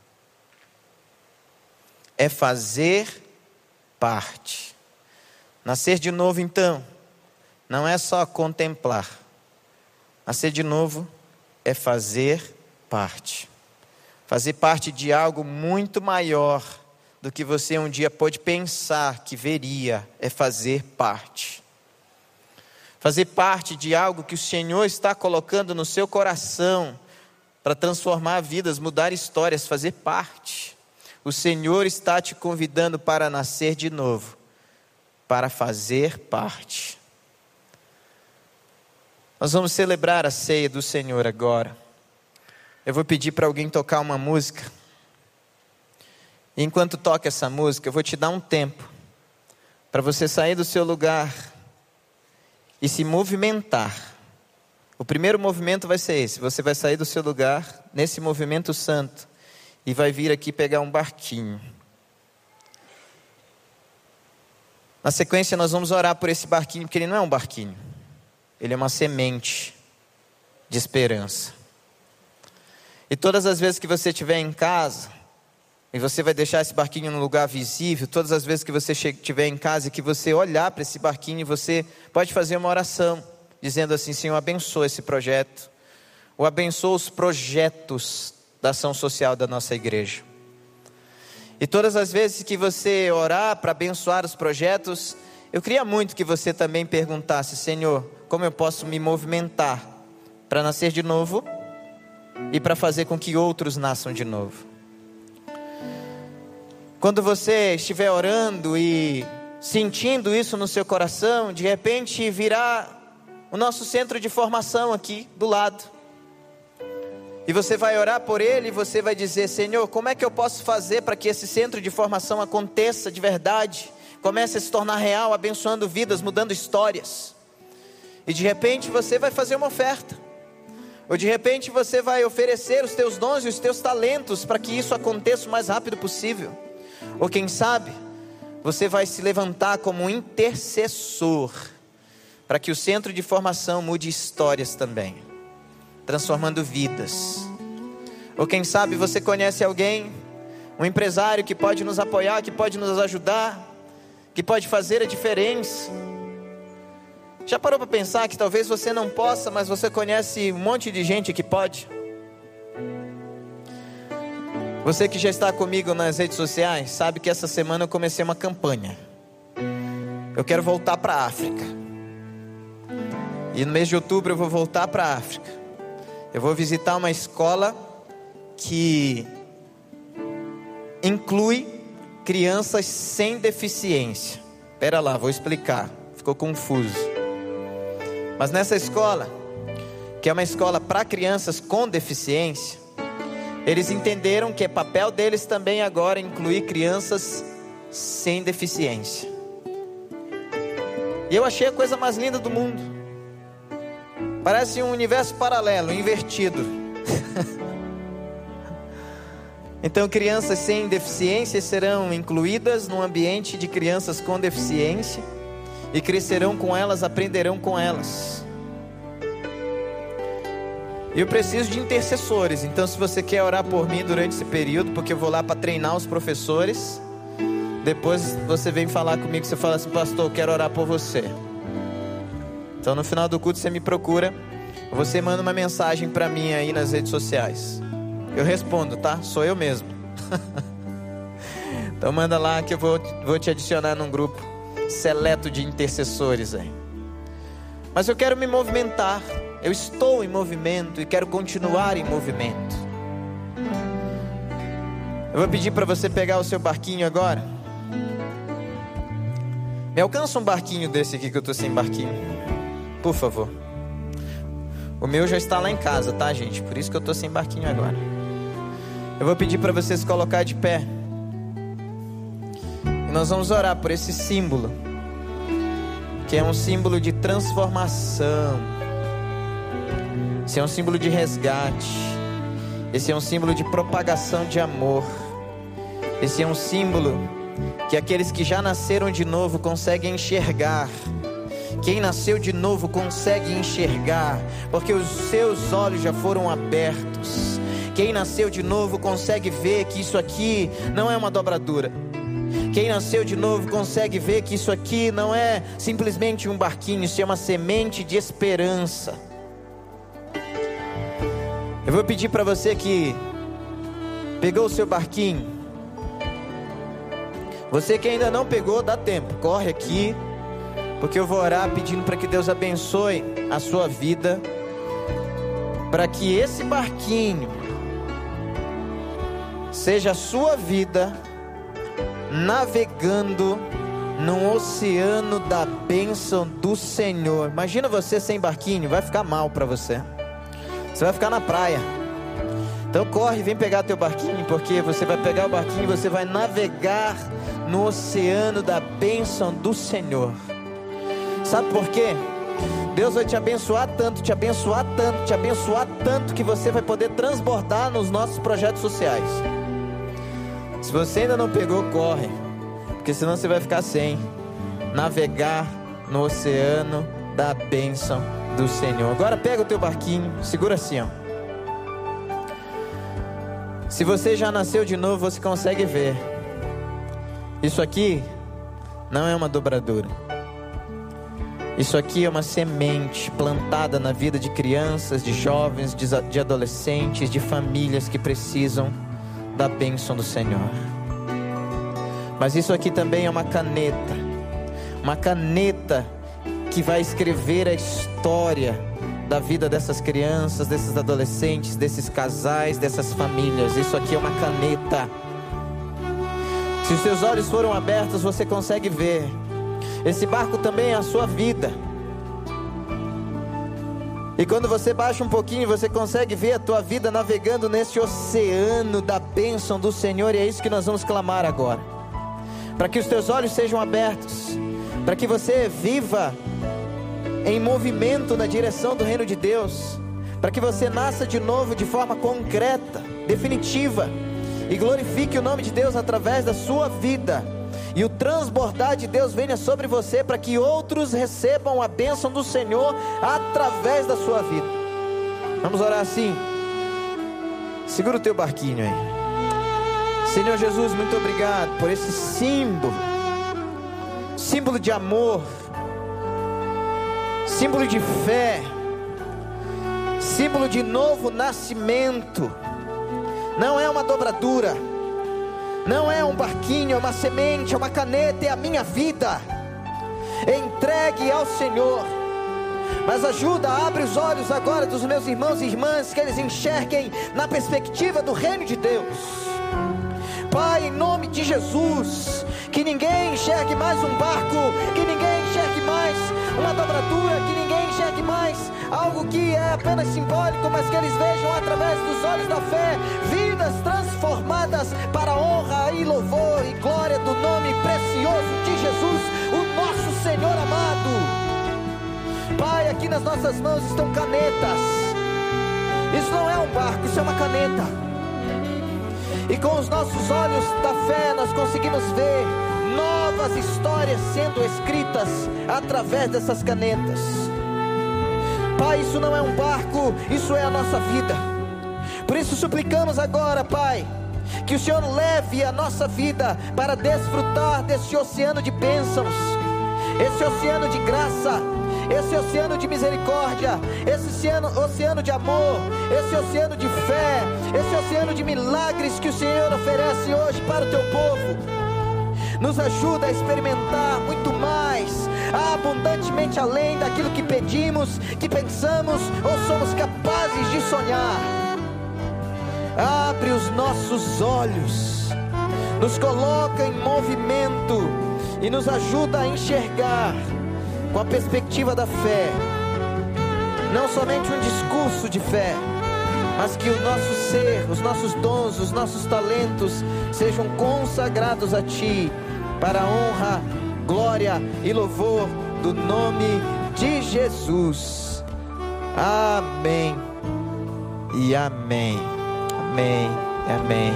É fazer parte. Nascer de novo, então, não é só contemplar. Nascer de novo é fazer parte. Fazer parte de algo muito maior do que você um dia pôde pensar que veria. É fazer parte. Fazer parte de algo que o Senhor está colocando no seu coração para transformar vidas, mudar histórias, fazer parte. O Senhor está te convidando para nascer de novo, para fazer parte. Nós vamos celebrar a ceia do Senhor agora. Eu vou pedir para alguém tocar uma música. E enquanto toca essa música, eu vou te dar um tempo para você sair do seu lugar e se movimentar. O primeiro movimento vai ser esse. Você vai sair do seu lugar, nesse movimento santo, e vai vir aqui pegar um barquinho. Na sequência nós vamos orar por esse barquinho, porque ele não é um barquinho. Ele é uma semente de esperança. E todas as vezes que você estiver em casa, e você vai deixar esse barquinho num lugar visível, todas as vezes que você estiver em casa e que você olhar para esse barquinho, você pode fazer uma oração, dizendo assim: Senhor, abençoa esse projeto, ou abençoa os projetos da ação social da nossa igreja. E todas as vezes que você orar para abençoar os projetos, eu queria muito que você também perguntasse: Senhor, como eu posso me movimentar para nascer de novo e para fazer com que outros nasçam de novo? Quando você estiver orando e sentindo isso no seu coração, de repente virá o nosso centro de formação aqui do lado. E você vai orar por ele e você vai dizer: Senhor, como é que eu posso fazer para que esse centro de formação aconteça de verdade? Comece a se tornar real, abençoando vidas, mudando histórias. E de repente você vai fazer uma oferta. Ou de repente você vai oferecer os teus dons e os teus talentos para que isso aconteça o mais rápido possível. Ou quem sabe, você vai se levantar como um intercessor para que o centro de formação mude histórias também, transformando vidas. Ou quem sabe você conhece alguém, um empresário que pode nos apoiar, que pode nos ajudar, que pode fazer a diferença. Já parou para pensar que talvez você não possa, mas você conhece um monte de gente que pode? Você que já está comigo nas redes sociais, sabe que essa semana eu comecei uma campanha. Eu quero voltar para a África. E no mês de outubro eu vou voltar para a África. Eu vou visitar uma escola que inclui crianças sem deficiência. Espera lá, vou explicar. Ficou confuso. Mas nessa escola, que é uma escola para crianças com deficiência, eles entenderam que é papel deles também agora incluir crianças sem deficiência. E eu achei a coisa mais linda do mundo. Parece um universo paralelo, invertido. Então, crianças sem deficiência serão incluídas no ambiente de crianças com deficiência e crescerão com elas, aprenderão com elas. E eu preciso de intercessores. Então, se você quer orar por mim durante esse período, porque eu vou lá para treinar os professores, depois você vem falar comigo, você fala assim: pastor, eu quero orar por você. Então, no final do culto você me procura, você manda uma mensagem para mim aí nas redes sociais. Eu respondo, tá? Sou eu mesmo. Então manda lá que eu vou, vou te adicionar num grupo seleto de intercessores aí. Mas eu quero me movimentar. Eu estou em movimento e quero continuar em movimento. Eu vou pedir para você pegar o seu barquinho agora. Me alcança um barquinho desse aqui que eu estou sem barquinho, por favor. O meu já está lá em casa, tá, gente? Por isso que eu estou sem barquinho agora. Eu vou pedir para você se colocar de pé. E nós vamos orar por esse símbolo, que é um símbolo de transformação. Esse é um símbolo de resgate. Esse é um símbolo de propagação de amor. Esse é um símbolo que aqueles que já nasceram de novo conseguem enxergar. Quem nasceu de novo consegue enxergar, porque os seus olhos já foram abertos. Quem nasceu de novo consegue ver que isso aqui não é uma dobradura. Quem nasceu de novo consegue ver que isso aqui não é simplesmente um barquinho, isso é uma semente de esperança. Eu vou pedir para você que pegou o seu barquinho. Você que ainda não pegou, dá tempo, corre aqui, porque eu vou orar pedindo para que Deus abençoe a sua vida, para que esse barquinho seja a sua vida navegando num oceano da bênção do Senhor. Imagina você sem barquinho, vai ficar mal para você. Você vai ficar na praia. Então corre, vem pegar teu barquinho, porque você vai pegar o barquinho e você vai navegar no oceano da bênção do Senhor. Sabe por quê? Deus vai te abençoar tanto, te abençoar tanto, te abençoar tanto, que você vai poder transbordar nos nossos projetos sociais. Se você ainda não pegou, corre, porque senão você vai ficar sem navegar no oceano da bênção do Senhor. Agora pega o teu barquinho, segura assim, ó. Se você já nasceu de novo, você consegue ver. Isso aqui não é uma dobradura. Isso aqui é uma semente plantada na vida de crianças, de jovens, de, de adolescentes, de famílias que precisam da bênção do Senhor. Mas isso aqui também é uma caneta. Uma caneta que vai escrever a história da vida dessas crianças, desses adolescentes, desses casais, dessas famílias. Isso aqui é uma caneta. Se os seus olhos foram abertos, você consegue ver. Esse barco também é a sua vida. E quando você baixa um pouquinho, você consegue ver a tua vida navegando nesse oceano da bênção do Senhor. E é isso que nós vamos clamar agora, para que os teus olhos sejam abertos, para que você viva em movimento na direção do reino de Deus, para que você nasça de novo de forma concreta, definitiva, e glorifique o nome de Deus através da sua vida, e o transbordar de Deus venha sobre você, para que outros recebam a bênção do Senhor através da sua vida. Vamos orar assim. Segura o teu barquinho aí. Senhor Jesus, muito obrigado por esse símbolo, símbolo de amor, símbolo de fé, símbolo de novo nascimento. Não é uma dobradura, não é um barquinho, é uma semente, é uma caneta, é a minha vida entregue ao Senhor. Mas ajuda, abre os olhos agora dos meus irmãos e irmãs, que eles enxerguem na perspectiva do reino de Deus. Pai, em nome de Jesus, que ninguém enxergue mais um barco, que ninguém enxergue mais uma dobradura, que ninguém enxergue mais algo que é apenas simbólico, mas que eles vejam através dos olhos da fé, vidas transformadas para a honra e louvor e glória do nome precioso de Jesus, o nosso Senhor amado. Pai, aqui nas nossas mãos estão canetas. Isso não é um barco, isso é uma caneta. E com os nossos olhos da fé nós conseguimos ver novas histórias sendo escritas através dessas canetas. Pai, isso não é um barco, isso é a nossa vida. Por isso suplicamos agora, Pai, que o Senhor leve a nossa vida para desfrutar desse oceano de bênçãos, esse oceano de graça, esse oceano de misericórdia, esse oceano, oceano de amor, esse oceano de fé, esse oceano de milagres que o Senhor oferece hoje para o teu povo. Nos ajuda a experimentar muito mais, abundantemente além daquilo que pedimos, que pensamos ou somos capazes de sonhar. Abre os nossos olhos, nos coloca em movimento e nos ajuda a enxergar com a perspectiva da fé, não somente um discurso de fé, mas que o nosso ser, os nossos dons, os nossos talentos sejam consagrados a Ti, para a honra, glória e louvor do nome de Jesus. Amém e amém, amém e amém.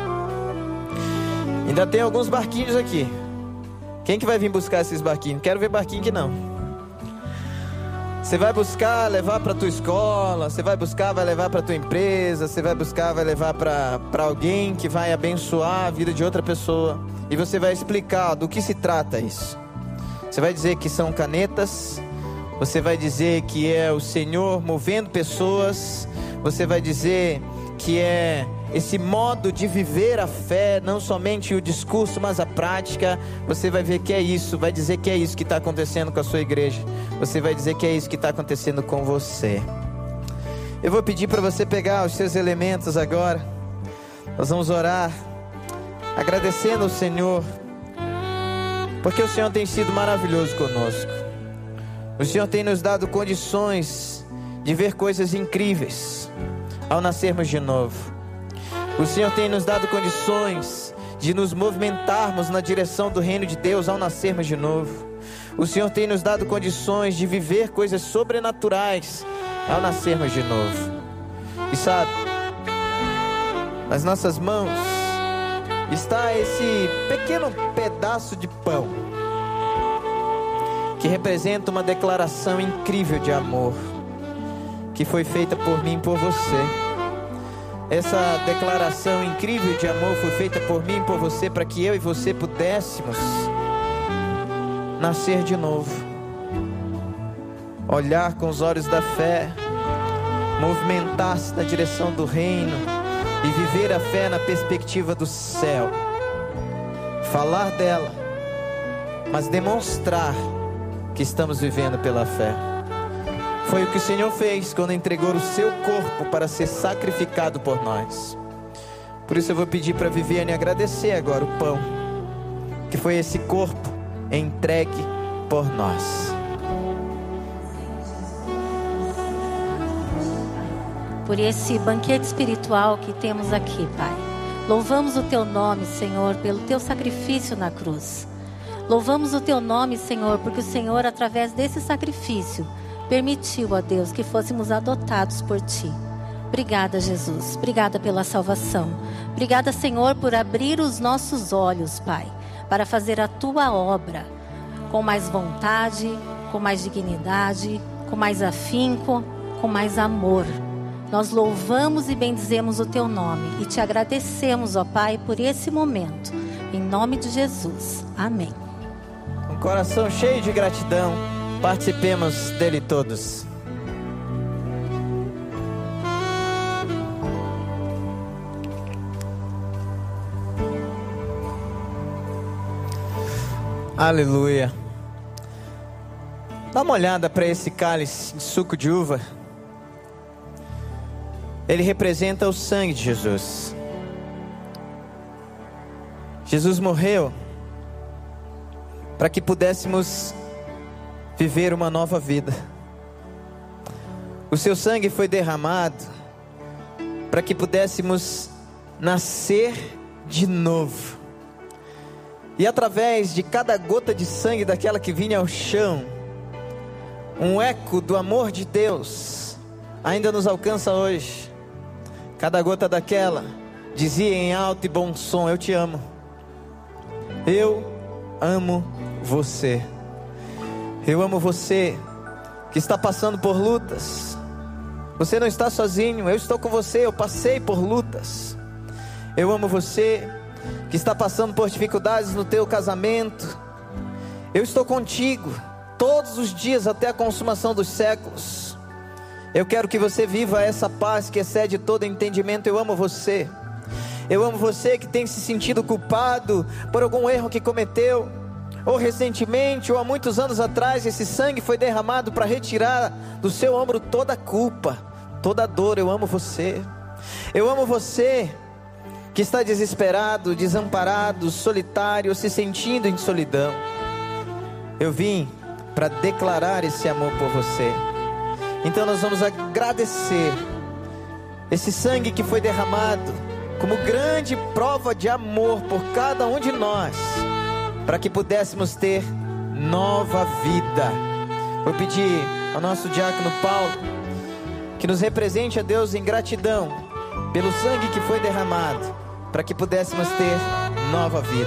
Ainda tem alguns barquinhos aqui. Quem que vai vir buscar esses barquinhos? Quero ver barquinho que não. Você vai buscar, levar para tua escola, você vai buscar, vai levar para tua empresa, você vai buscar, vai levar para para alguém que vai abençoar a vida de outra pessoa. E você vai explicar do que se trata isso. Você vai dizer que são canetas, você vai dizer que é o Senhor movendo pessoas, você vai dizer que é esse modo de viver a fé, não somente o discurso, mas a prática. Você vai ver que é isso, vai dizer que é isso que está acontecendo com a sua igreja. Você vai dizer que é isso que está acontecendo com você. Eu vou pedir para você pegar os seus elementos agora. Nós vamos orar, agradecendo ao Senhor, porque o Senhor tem sido maravilhoso conosco. O Senhor tem nos dado condições de ver coisas incríveis ao nascermos de novo. O Senhor tem nos dado condições de nos movimentarmos na direção do reino de Deus ao nascermos de novo. O Senhor tem nos dado condições de viver coisas sobrenaturais ao nascermos de novo. E sabe, nas nossas mãos está esse pequeno pedaço de pão, que representa uma declaração incrível de amor, que foi feita por mim e por você. Essa declaração incrível de amor foi feita por mim e por você, para que eu e você pudéssemos nascer de novo, olhar com os olhos da fé, movimentar-se na direção do reino e viver a fé na perspectiva do céu, falar dela, mas demonstrar que estamos vivendo pela fé. Foi o que o Senhor fez quando entregou o seu corpo para ser sacrificado por nós. Por isso eu vou pedir para Viviane agradecer agora o pão, que foi esse corpo entregue por nós.
Por esse banquete espiritual que temos aqui, Pai. Louvamos o Teu nome, Senhor, pelo Teu sacrifício na cruz. Louvamos o Teu nome, Senhor, porque o Senhor, através desse sacrifício, permitiu, ó Deus, que fôssemos adotados por Ti. Obrigada, Jesus. Obrigada pela salvação. Obrigada, Senhor, por abrir os nossos olhos, Pai, para fazer a Tua obra com mais vontade, com mais dignidade, com mais afinco, com mais amor. Nós louvamos e bendizemos o Teu nome e Te agradecemos, ó Pai, por esse momento. Em nome de Jesus. Amém.
Um coração cheio de gratidão, participemos dele todos. Aleluia. Dá uma olhada para esse cálice de suco de uva. Ele representa o sangue de Jesus. Jesus morreu para que pudéssemos viver uma nova vida. O seu sangue foi derramado para que pudéssemos nascer de novo. E através de cada gota de sangue daquela que vinha ao chão, um eco do amor de Deus ainda nos alcança hoje. Cada gota daquela dizia em alto e bom som: eu te amo. Eu amo você. Eu amo você que está passando por lutas. Você não está sozinho, eu estou com você, eu passei por lutas. Eu amo você que está passando por dificuldades no teu casamento. Eu estou contigo todos os dias até a consumação dos séculos. Eu quero que você viva essa paz que excede todo entendimento. Eu amo você. Eu amo você que tem se sentido culpado por algum erro que cometeu, ou recentemente, ou há muitos anos atrás. Esse sangue foi derramado para retirar do seu ombro toda a culpa, toda a dor. Eu amo você. Eu amo você que está desesperado, desamparado, solitário, se sentindo em solidão. Eu vim para declarar esse amor por você. Então nós vamos agradecer esse sangue que foi derramado como grande prova de amor por cada um de nós, para que pudéssemos ter nova vida. Vou pedir ao nosso diácono Paulo que nos represente a Deus em gratidão pelo sangue que foi derramado, para que pudéssemos ter nova vida.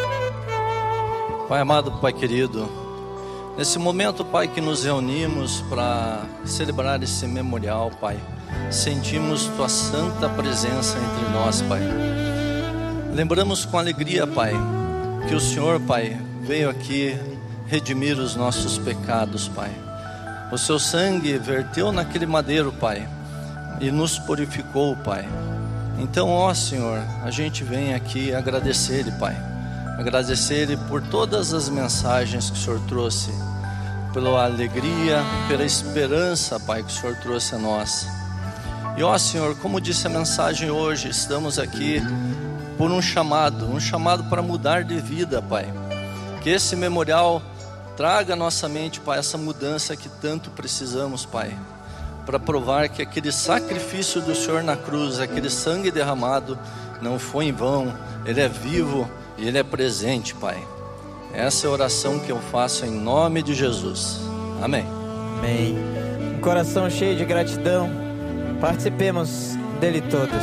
Pai amado, Pai querido, nesse momento, Pai, que nos reunimos para celebrar esse memorial, Pai, sentimos Tua santa presença entre nós, Pai. Lembramos com alegria, Pai, que o Senhor, Pai, veio aqui redimir os nossos pecados, Pai. O Seu sangue verteu naquele madeiro, Pai, e nos purificou, Pai. Então, ó Senhor, a gente vem aqui agradecer-lhe, Pai. Agradecer-lhe por todas as mensagens que o Senhor trouxe, pela alegria, pela esperança, Pai, que o Senhor trouxe a nós. E ó Senhor, como disse a mensagem hoje, estamos aqui por um chamado, um chamado para mudar de vida, Pai. Que esse memorial traga à nossa mente, Pai, essa mudança que tanto precisamos, Pai, para provar que aquele sacrifício do Senhor na cruz, aquele sangue derramado, não foi em vão. Ele é vivo e Ele é presente, Pai. Essa é a oração que eu faço em nome de Jesus. Amém.
Amém. Um coração cheio de gratidão, participemos dele todos.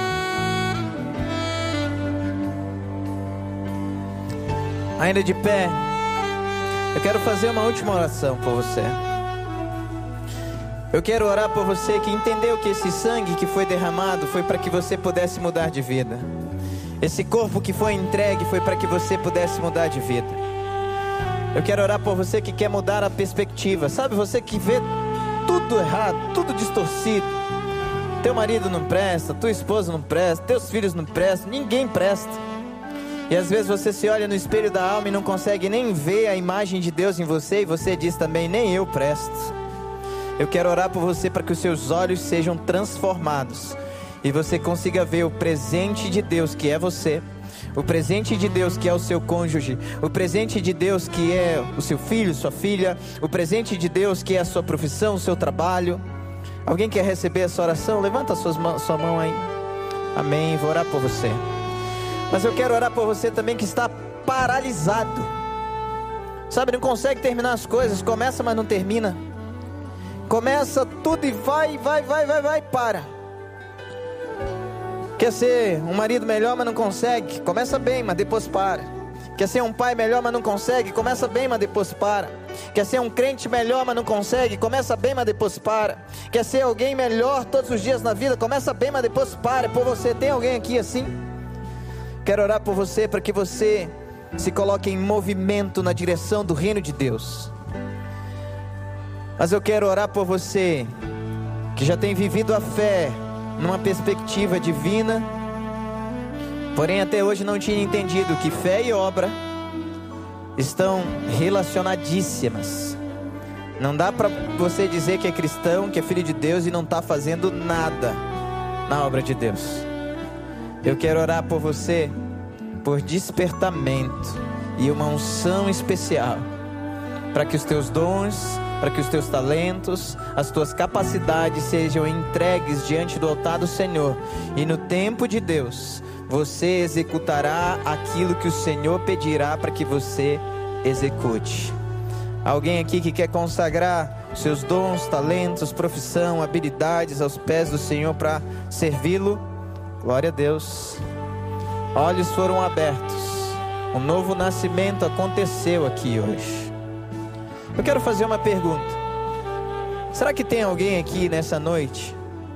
Ainda de pé, eu quero fazer uma última oração por você. Eu quero orar por você que entendeu que esse sangue que foi derramado foi para que você pudesse mudar de vida. Esse corpo que foi entregue foi para que você pudesse mudar de vida. Eu quero orar por você que quer mudar a perspectiva. Sabe, você que vê tudo errado, tudo distorcido. Teu marido não presta, tua esposa não presta, teus filhos não prestam, ninguém presta. E às vezes você se olha no espelho da alma e não consegue nem ver a imagem de Deus em você, e você diz também: nem eu presto. Eu quero orar por você para que os seus olhos sejam transformados e você consiga ver o presente de Deus que é você, o presente de Deus que é o seu cônjuge, o presente de Deus que é o seu filho, sua filha, o presente de Deus que é a sua profissão, o seu trabalho. Alguém quer receber essa oração? Levanta a sua, sua mão aí. Amém, vou orar por você. Mas eu quero orar por você também que está paralisado. Sabe, não consegue terminar as coisas, começa mas não termina. Começa tudo e vai, vai, vai, vai, vai, para. Quer ser um marido melhor, mas não consegue, começa bem, mas depois para. Quer ser um pai melhor, mas não consegue, começa bem, mas depois para. Quer ser um crente melhor, mas não consegue, começa bem, mas depois para. Quer ser alguém melhor todos os dias na vida, começa bem, mas depois para. Por você, tem alguém aqui assim? Quero orar por você para que você se coloque em movimento na direção do reino de Deus. Mas eu quero orar por você que já tem vivido a fé numa perspectiva divina, porém até hoje não tinha entendido que fé e obra estão relacionadíssimas. Não dá para você dizer que é cristão, que é filho de Deus e não está fazendo nada na obra de Deus. Eu quero orar por você por despertamento e uma unção especial, para que os teus dons, para que os teus talentos, as tuas capacidades sejam entregues diante do altar do Senhor. E no tempo de Deus, você executará aquilo que o Senhor pedirá para que você execute. Alguém aqui que quer consagrar seus dons, talentos, profissão, habilidades aos pés do Senhor para servi-lo? Glória a Deus. Olhos foram abertos. Um novo nascimento aconteceu aqui hoje. Eu quero fazer uma pergunta. Será que tem alguém aqui nessa noite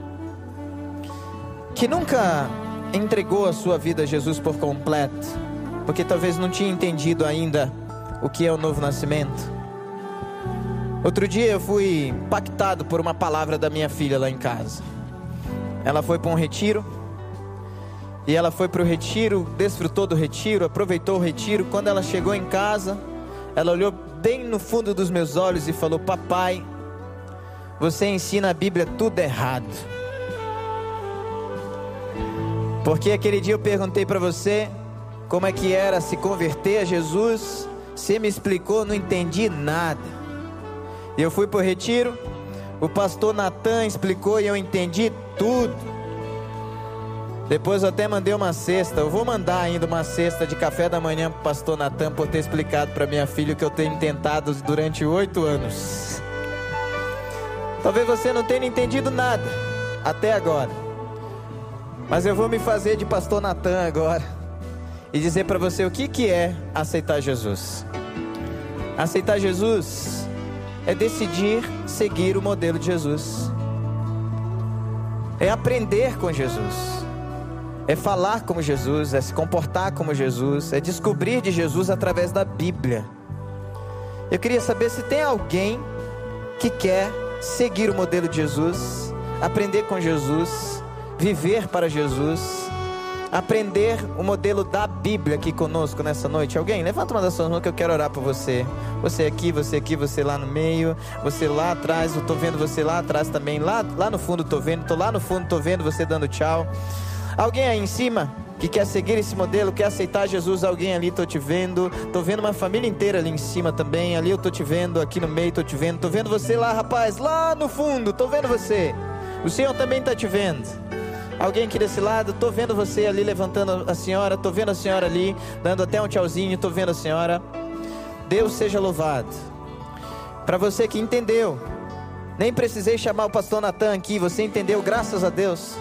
que nunca entregou a sua vida a Jesus por completo, porque talvez não tinha entendido ainda o que é o novo nascimento? Outro dia eu fui impactado por uma palavra da minha filha lá em casa. Ela foi para um retiro, e ela foi para o retiro, desfrutou do retiro, aproveitou o retiro. Quando ela chegou em casa, ela olhou bem no fundo dos meus olhos e falou: papai, você ensina a Bíblia tudo errado. Porque aquele dia eu perguntei para você como é que era se converter a Jesus, você me explicou, não entendi nada. E eu fui para o retiro, o pastor Natan explicou e eu entendi tudo. Depois eu até mandei uma cesta, eu vou mandar ainda uma cesta de café da manhã para o pastor Natan, por ter explicado para minha filha o que eu tenho tentado durante oito anos. Talvez você não tenha entendido nada até agora, mas eu vou me fazer de pastor Natan agora e dizer para você o que, que é aceitar Jesus. Aceitar Jesus é decidir seguir o modelo de Jesus, é aprender com Jesus, é falar como Jesus, é se comportar como Jesus, é descobrir de Jesus através da Bíblia. Eu queria saber se tem alguém que quer seguir o modelo de Jesus, aprender com Jesus, viver para Jesus, aprender o modelo da Bíblia aqui conosco nessa noite. Alguém? Levanta uma das suas mãos que eu quero orar por você. Você aqui, você aqui, você lá no meio, você lá atrás, eu estou vendo você lá atrás também, lá, lá no fundo estou vendo, estou lá no fundo, estou vendo você dando tchau. Alguém aí em cima que quer seguir esse modelo, quer aceitar Jesus? Alguém ali, estou te vendo. Estou vendo uma família inteira ali em cima também. Ali eu estou te vendo, aqui no meio estou te vendo. Estou vendo você lá, rapaz, lá no fundo, estou vendo você. O Senhor também está te vendo. Alguém aqui desse lado, estou vendo você ali levantando a senhora. Estou vendo a senhora ali, dando até um tchauzinho. Estou vendo a senhora. Deus seja louvado. Para você que entendeu, nem precisei chamar o pastor Natan aqui, você entendeu, graças a Deus.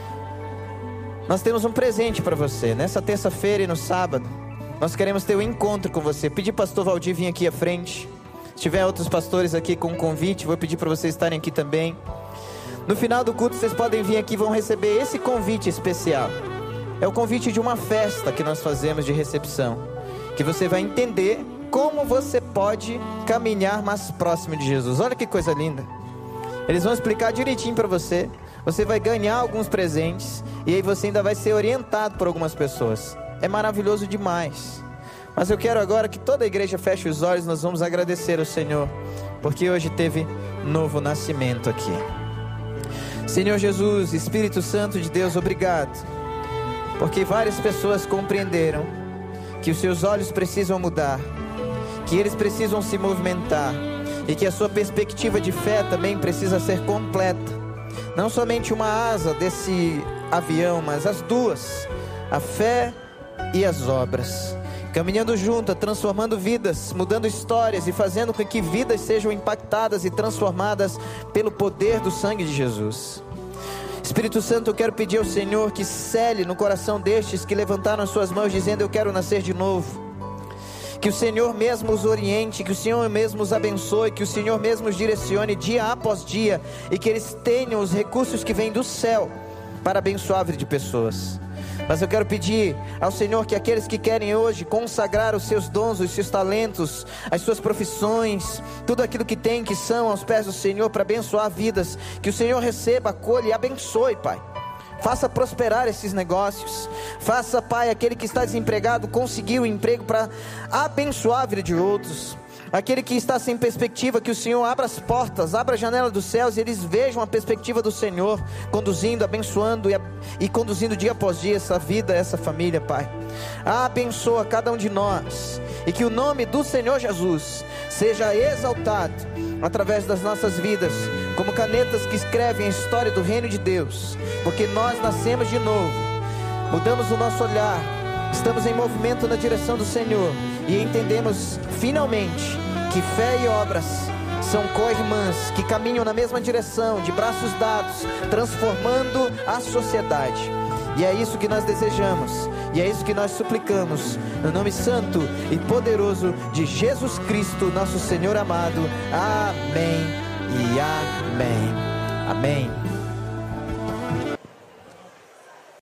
Nós temos um presente para você, nessa terça-feira e no sábado. Nós queremos ter um encontro com você. Pedir pastor Valdir vir aqui à frente. Se tiver outros pastores aqui com convite, vou pedir para vocês estarem aqui também. No final do culto vocês podem vir aqui e vão receber esse convite especial. É o convite de uma festa que nós fazemos de recepção, que você vai entender como você pode caminhar mais próximo de Jesus. Olha que coisa linda. Eles vão explicar direitinho para você. Você vai ganhar alguns presentes e aí você ainda vai ser orientado por algumas pessoas. É maravilhoso demais. Mas eu quero agora que toda a igreja feche os olhos. Nós vamos agradecer ao Senhor, porque hoje teve novo nascimento aqui. Senhor Jesus, Espírito Santo de Deus, obrigado, porque várias pessoas compreenderam que os seus olhos precisam mudar, que eles precisam se movimentar e que a sua perspectiva de fé também precisa ser completa. Não somente uma asa desse avião, mas as duas, a fé e as obras, caminhando juntas, transformando vidas, mudando histórias e fazendo com que vidas sejam impactadas e transformadas pelo poder do sangue de Jesus. Espírito Santo, eu quero pedir ao Senhor que cele no coração destes que levantaram as suas mãos dizendo: eu quero nascer de novo. Que o Senhor mesmo os oriente, que o Senhor mesmo os abençoe, que o Senhor mesmo os direcione dia após dia, e que eles tenham os recursos que vêm do céu para abençoar a vida de pessoas. Mas eu quero pedir ao Senhor que aqueles que querem hoje consagrar os seus dons, os seus talentos, as suas profissões, tudo aquilo que tem, que são aos pés do Senhor para abençoar vidas, que o Senhor receba, acolha e abençoe, Pai. Faça prosperar esses negócios. Faça, Pai, aquele que está desempregado conseguir um emprego para abençoar a vida de outros. Aquele que está sem perspectiva, que o Senhor abra as portas, abra a janela dos céus e eles vejam a perspectiva do Senhor, conduzindo, abençoando e, e conduzindo dia após dia essa vida, essa família, Pai. Abençoa cada um de nós e que o nome do Senhor Jesus seja exaltado através das nossas vidas, como canetas que escrevem a história do reino de Deus, porque nós nascemos de novo, mudamos o nosso olhar, estamos em movimento na direção do Senhor e entendemos finalmente que fé e obras são co-irmãs, que caminham na mesma direção, de braços dados, transformando a sociedade. E é isso que nós desejamos, e é isso que nós suplicamos, no nome santo e poderoso de Jesus Cristo, nosso Senhor amado. Amém e amém. Amém.